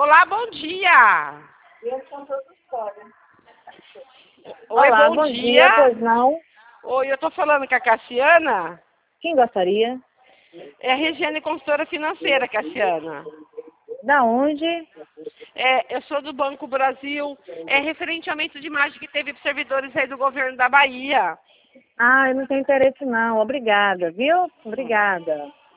Olá, bom dia. Eu conto outra história. Oi, Olá, bom dia. pois não? Oi, eu tô falando com a Cassiana. Quem gostaria? É a Regiane, consultora financeira, Cassiana. Da onde? Eu sou do Banco Brasil. É referente ao aumento de imagem que teve para servidores aí do governo da Bahia. Ah, eu não tenho interesse não. Obrigada, viu? Obrigada.